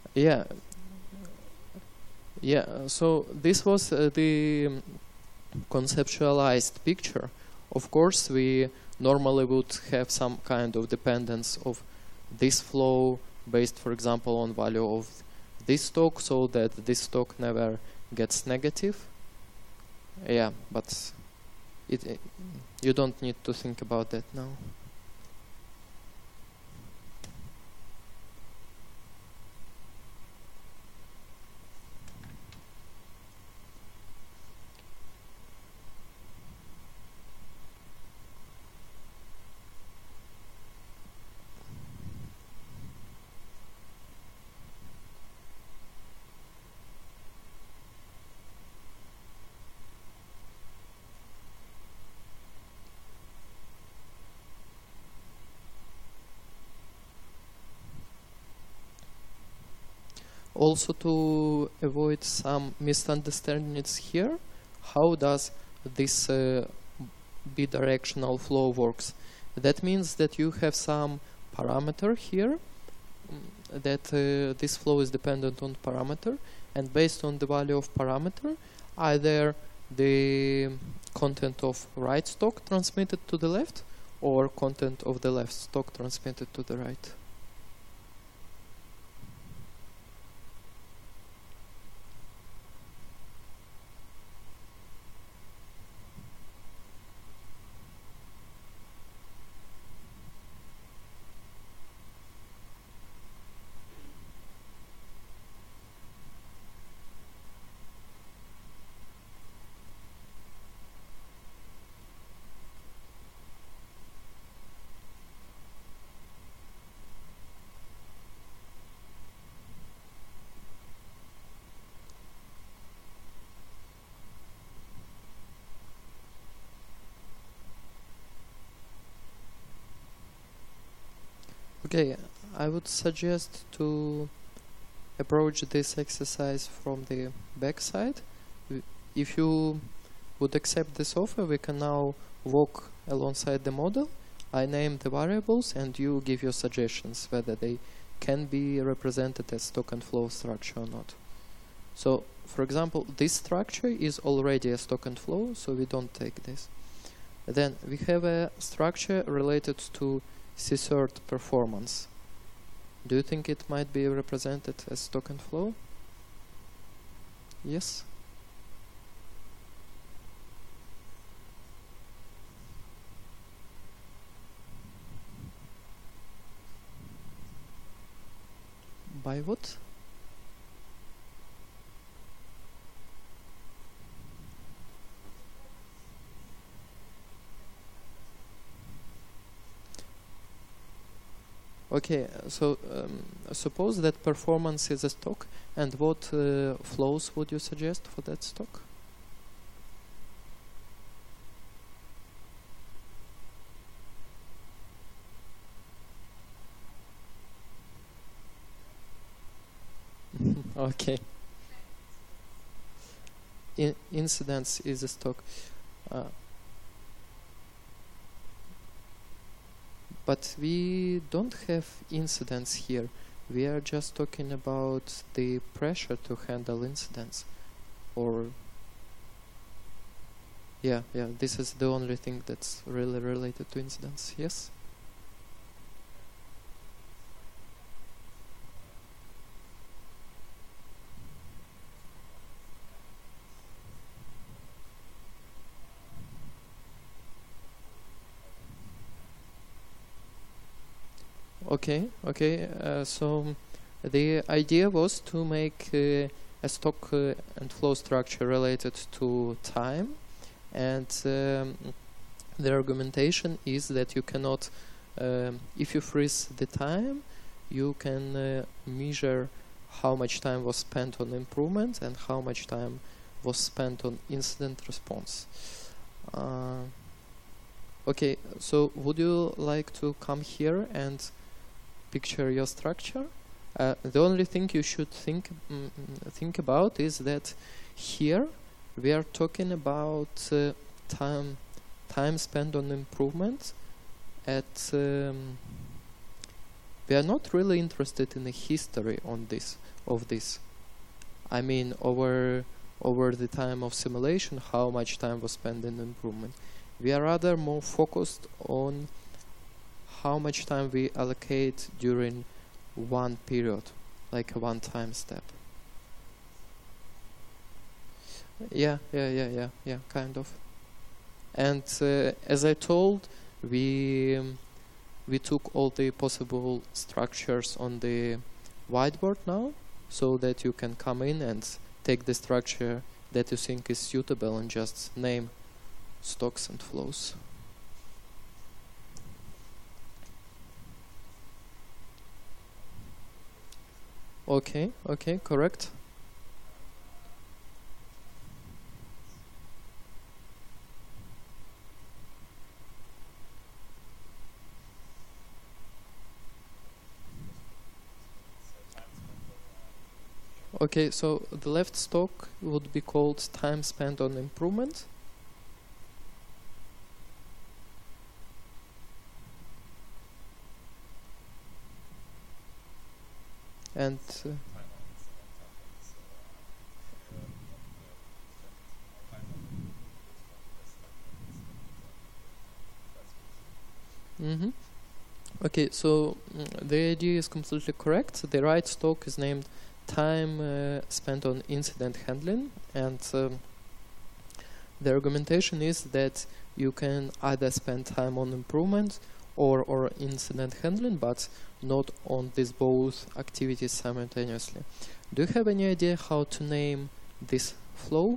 Yeah, yeah. So this was the conceptualized picture. Of course, we normally would have some kind of dependence of this flow based, for example, on value of this stock, so that this stock never gets negative. Yeah, but you don't need to think about that now. Also, to avoid some misunderstandings here, how does this bidirectional flow works? That means that you have some parameter here, that this flow is dependent on parameter, and based on the value of parameter, either the content of right stock transmitted to the left, or content of the left stock transmitted to the right. Okay, I would suggest to approach this exercise from the back side. If you would accept this offer, we can now walk alongside the model. I name the variables and you give your suggestions whether they can be represented as stock and flow structure or not. So, for example, this structure is already a stock and flow, so we don't take this. Then we have a structure related to CSERT performance. Do you think it might be represented as stock and flow? Yes? By what? Okay, so suppose that performance is a stock, and what flows would you suggest for that stock? Okay. Incidence is a stock. But we don't have incidents here. We are just talking about the pressure to handle incidents. Or yeah, this is the only thing that's really related to incidents. Yes? Okay. So the idea was to make a stock and flow structure related to time, and the argumentation is that you cannot, if you freeze the time, you can measure how much time was spent on improvement and how much time was spent on incident response. Okay, so would you like to come here and picture your structure? The only thing you should think about is that here we are talking about time spent on improvement at we are not really interested in the history of this. I mean, over the time of simulation, how much time was spent in improvement. We are rather more focused on how much time we allocate during one period, like a one-time step. Yeah, kind of. And as I told, we took all the possible structures on the whiteboard now, so that you can come in and take the structure that you think is suitable and just name stocks and flows. Okay, correct. Okay, so the left stock would be called time spent on improvement. And okay, so the idea is completely correct. The right stock is named time spent on incident handling, and the argumentation is that you can either spend time on improvement or incident handling, but not on these both activities simultaneously. Do you have any idea how to name this flow?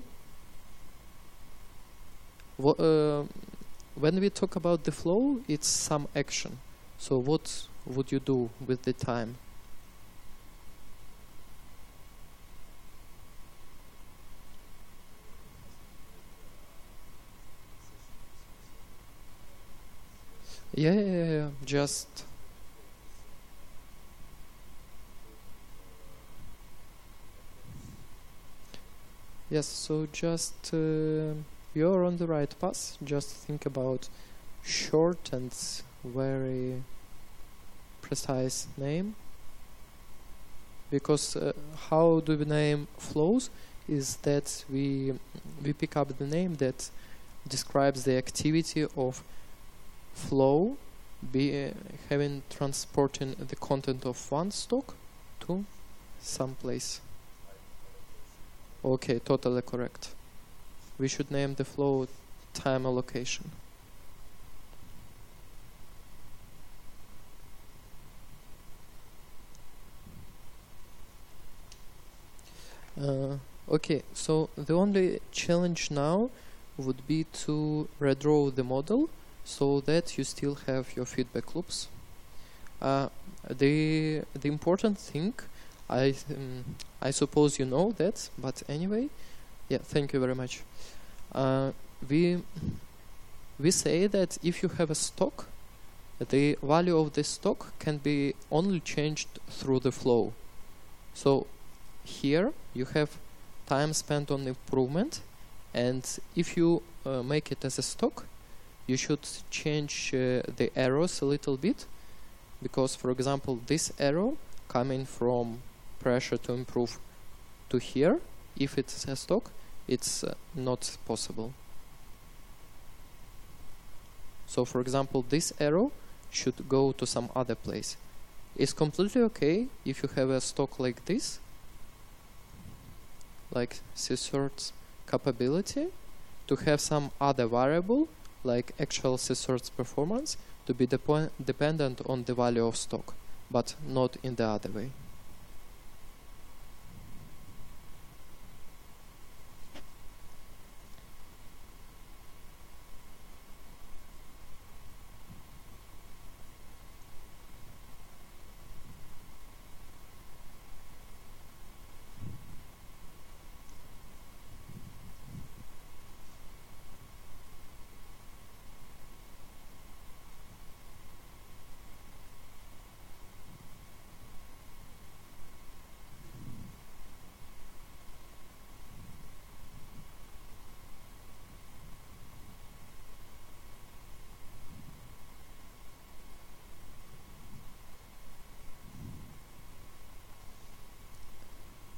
When we talk about the flow, it's some action. So what would you do with the time? Yeah, just yes, so just you're on the right path. Just think about short and very precise name, because how do we name flows is that we pick up the name that describes the activity of flow having transporting the content of one stock to some place. Okay, totally correct. We should name the flow time allocation. Okay, so the only challenge now would be to redraw the model so that you still have your feedback loops. The important thing, I suppose you know that, but anyway, yeah, thank you very much. We say that if you have a stock, the value of the stock can be only changed through the flow. So here you have time spent on improvement, and if you make it as a stock, you should change the arrows a little bit, because for example this arrow coming from pressure to improve to here, if it's a stock, it's not possible. So for example this arrow should go to some other place. It's completely okay if you have a stock like this, like scissors capability, to have some other variable like actual scissors performance to be dependent on the value of stock, but not in the other way.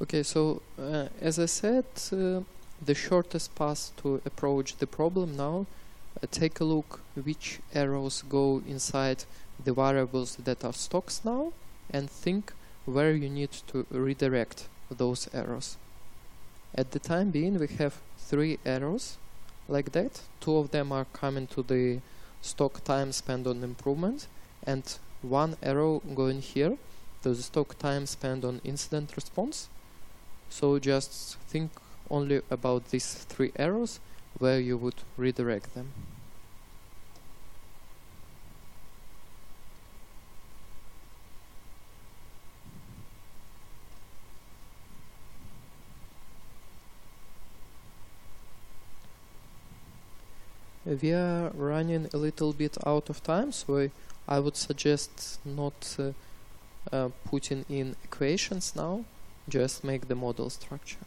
Okay, so as I said, the shortest path to approach the problem now, take a look which arrows go inside the variables that are stocks now, and think where you need to redirect those arrows. At the time being, we have 3 arrows like that. 2 of them are coming to the stock time spent on improvement, and 1 arrow going here to the stock time spent on incident response. So just think only about these 3 arrows where you would redirect them. We are running a little bit out of time, so I would suggest not putting in equations now, just make the model structure.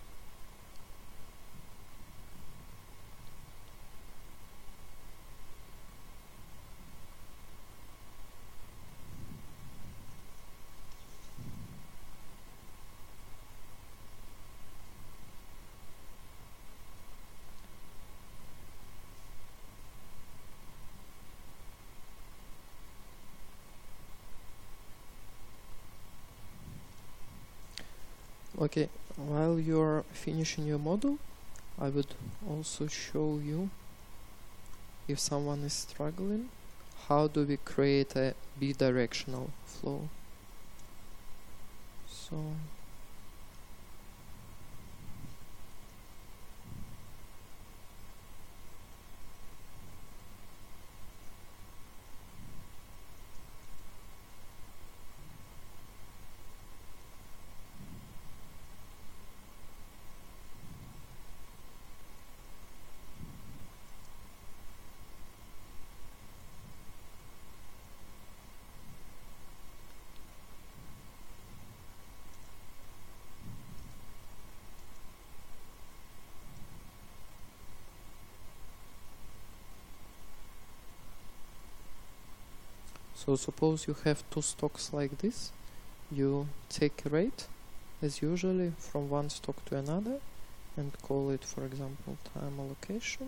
Okay, while you're finishing your model, I would also show you, if someone is struggling, how do we create a bidirectional flow. So suppose you have 2 stocks like this. You take a rate, as usually, from one stock to another, and call it, for example, time allocation.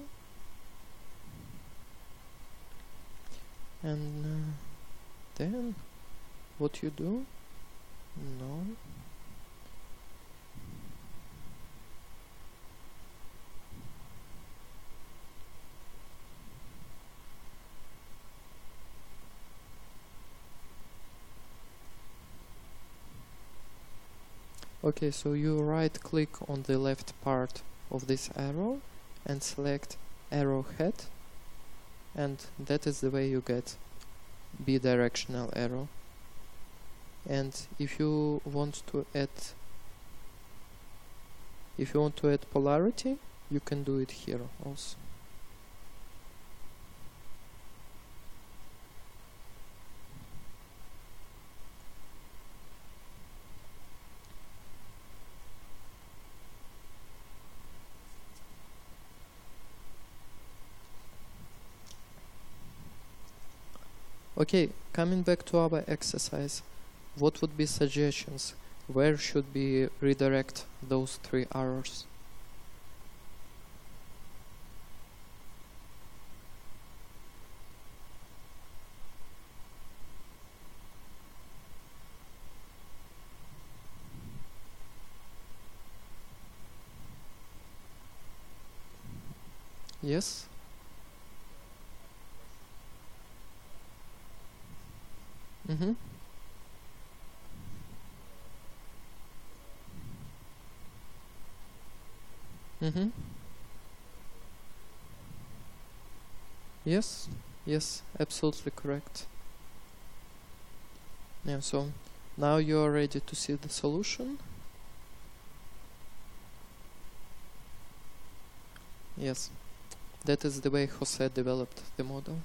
And then what you do? No. Okay, so you right click on the left part of this arrow and select arrowhead, and that is the way you get bidirectional arrow. And if you want to add polarity, you can do it here also. Okay, coming back to our exercise, what would be suggestions? Where should we redirect those 3 arrows? Yes? Mm-hmm. Mm-hmm. Yes, yes, absolutely correct. Yeah, so now you are ready to see the solution. Yes, that is the way Jose developed the model.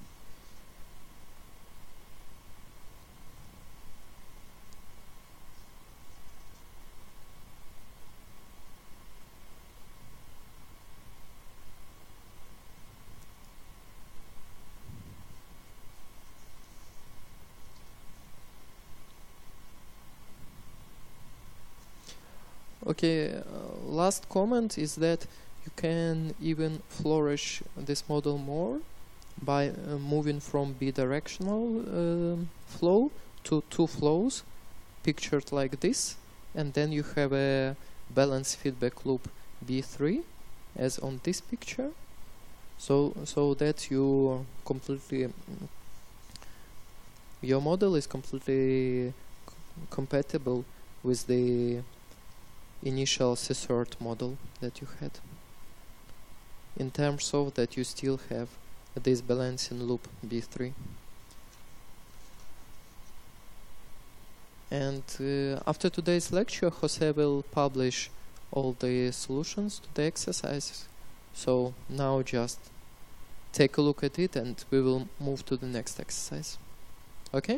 Okay, last comment is that you can even flourish this model more by moving from bidirectional flow to two flows pictured like this, and then you have a balanced feedback loop B3 as on this picture, so that your model is completely compatible with the initial scissort model that you had, in terms of that you still have this balancing loop B3. And after today's lecture, Jose will publish all the solutions to the exercises. So now just take a look at it and we will move to the next exercise. Okay?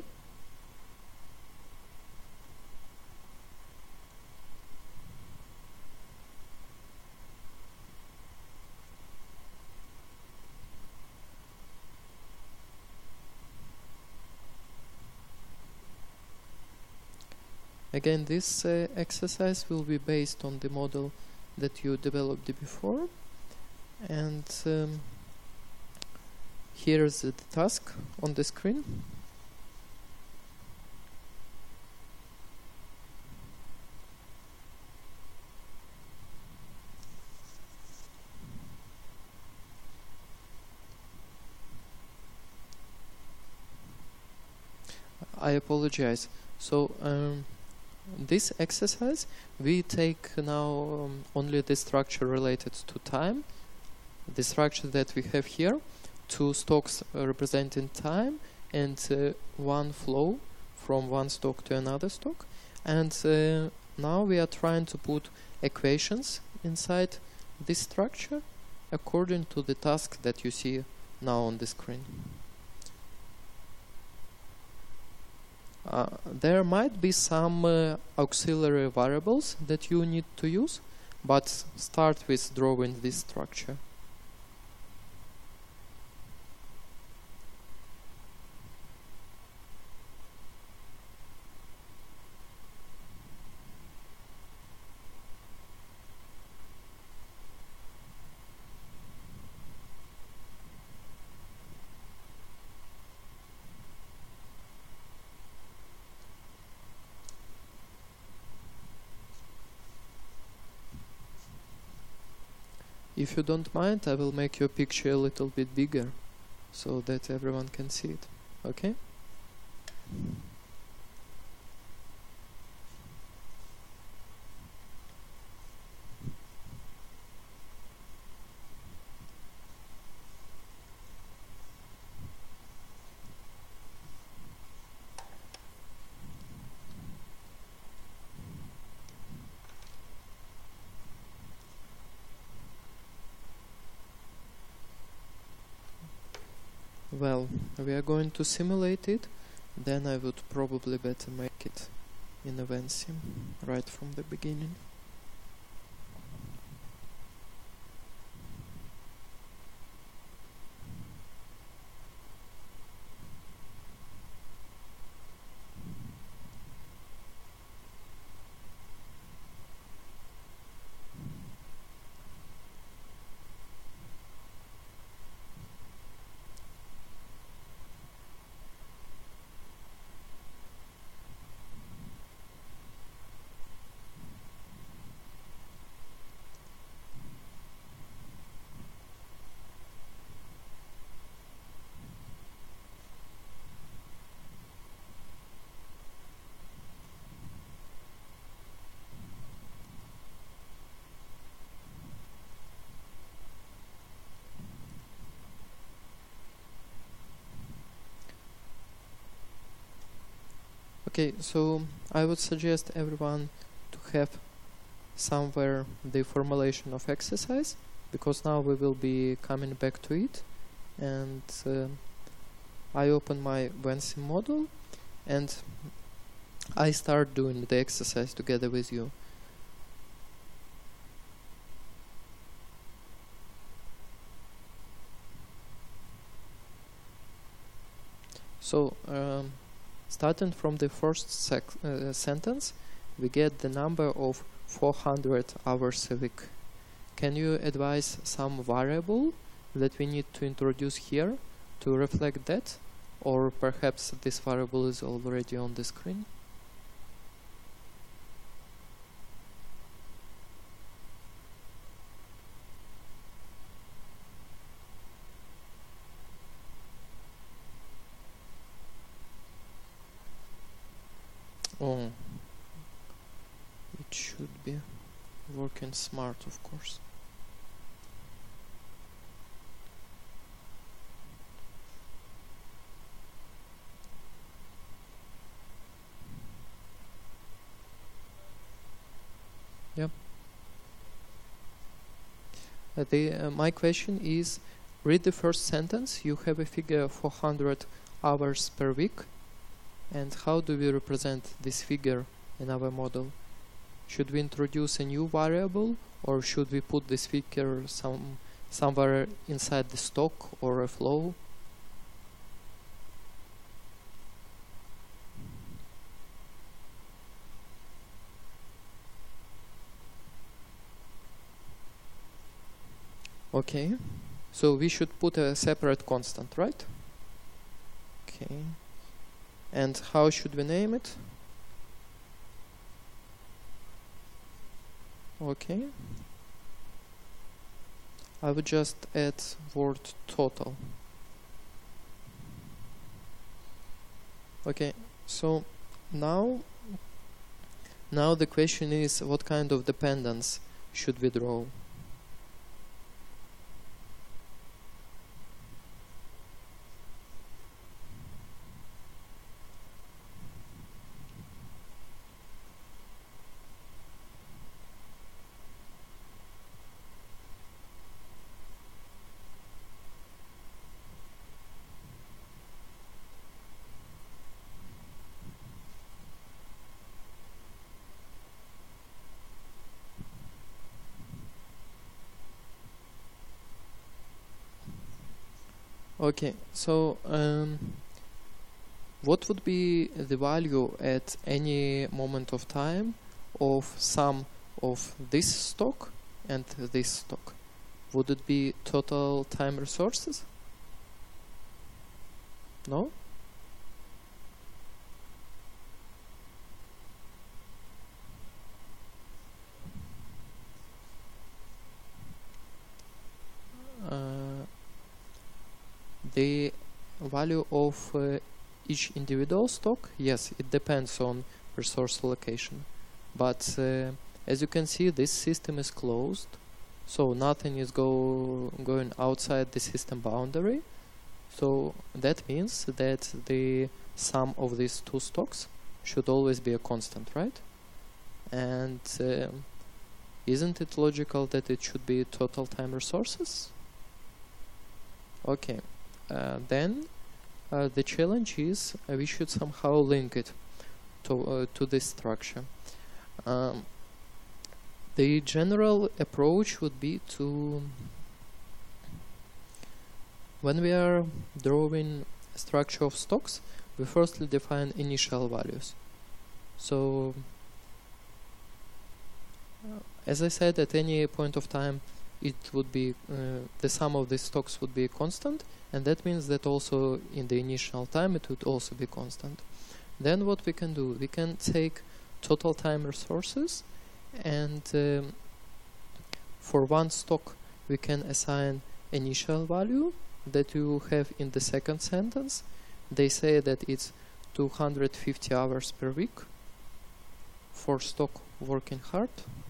Again, this exercise will be based on the model that you developed before, and here is the task on the screen. I apologize. So this exercise, we take now only the structure related to time, the structure that we have here, two stocks representing time, and one flow from one stock to another stock. And now we are trying to put equations inside this structure according to the task that you see now on the screen. There might be some auxiliary variables that you need to use, but start with drawing this structure. If you don't mind, I will make your picture a little bit bigger so that everyone can see it. Okay? Well, we are going to simulate it, then I would probably better make it in Evensim right from the beginning. Okay, so I would suggest everyone to have somewhere the formulation of exercise, because now we will be coming back to it, and I open my Vensim model and I start doing the exercise together with you. So starting from the first sentence, we get the number of 400 hours a week. Can you advise some variable that we need to introduce here to reflect that? Or perhaps this variable is already on the screen? Oh, it should be working smart, of course. Yep. My question is, read the first sentence. You have a figure 400 hours per week. And how do we represent this figure in our model? Should we introduce a new variable, or should we put this figure somewhere inside the stock or a flow? Okay, so we should put a separate constant, right? Okay. And how should we name it? Okay. I would just add word total. Okay, so now the question is, what kind of dependence should we draw? Okay, so what would be the value at any moment of time of sum of this stock and this stock? Would it be total time resources? No? The value of each individual stock, yes, it depends on resource allocation. But as you can see, this system is closed, so nothing is going outside the system boundary. So that means that the sum of these two stocks should always be a constant, right? And isn't it logical that it should be total time resources? Okay. Then the challenge is we should somehow link it to this structure. The general approach would be to, when we are drawing a structure of stocks, we firstly define initial values. So as I said, at any point of time it would be the sum of the stocks would be constant, and that means that also in the initial time it would also be constant. Then what we can do, we can take total time resources, and for one stock we can assign initial value that you have in the second sentence. They say that it's 250 hours per week for stock working hard.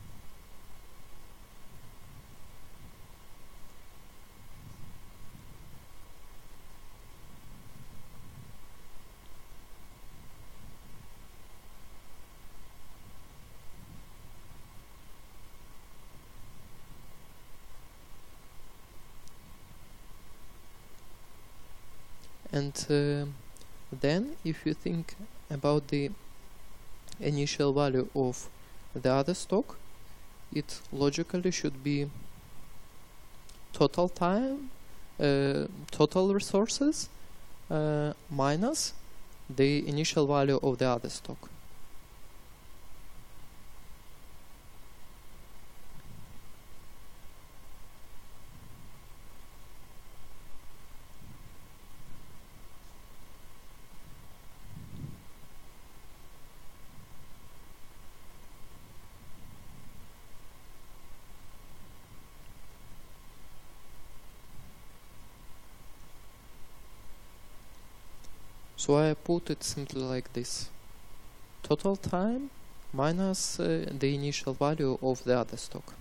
And then if you think about the initial value of the other stock, it logically should be total time, total resources minus the initial value of the other stock. So I put it simply like this: total time minus the initial value of the other stock.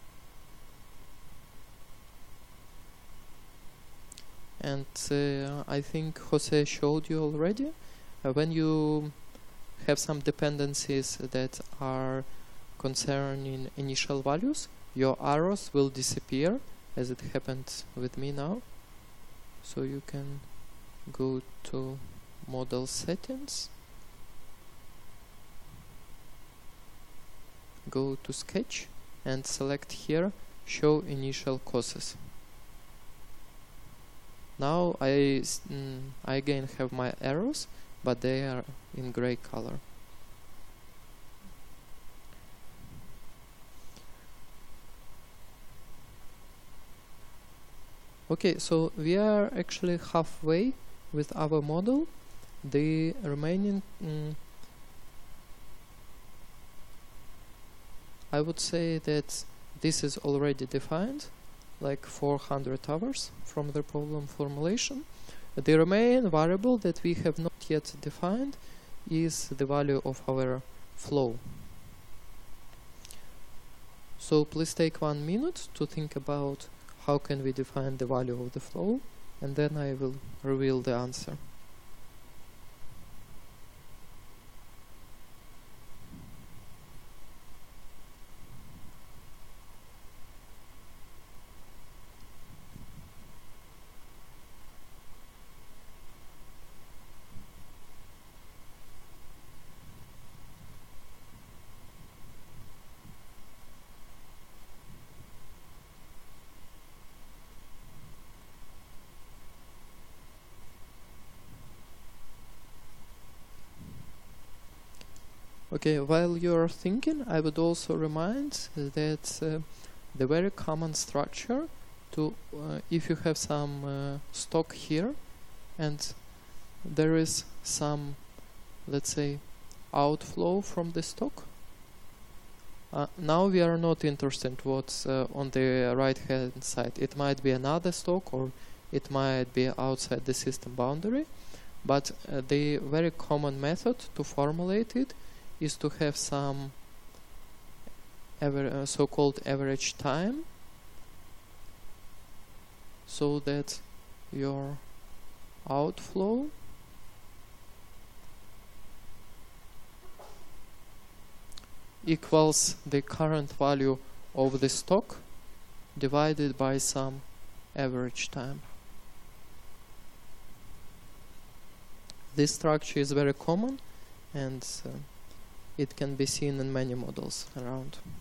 And I think Jose showed you already, when you have some dependencies that are concerning initial values, your arrows will disappear, as it happened with me now. So you can go to model settings, go to sketch, and select here show initial causes. Now I again have my arrows, but they are in gray color. Okay, so we are actually halfway with our model. The remaining, I would say that this is already defined, like 400 hours from the problem formulation. The remaining variable that we have not yet defined is the value of our flow. So please take 1 minute to think about how can we define the value of the flow, and then I will reveal the answer. Okay, while you're thinking, I would also remind that the very common structure to if you have some stock here and there is some, let's say, outflow from the stock. Now we are not interested what's on the right hand side. It might be another stock or it might be outside the system boundary, but the very common method to formulate it is to have some so-called average time, so that your outflow equals the current value of the stock divided by some average time. This structure is very common, and it can be seen in many models around.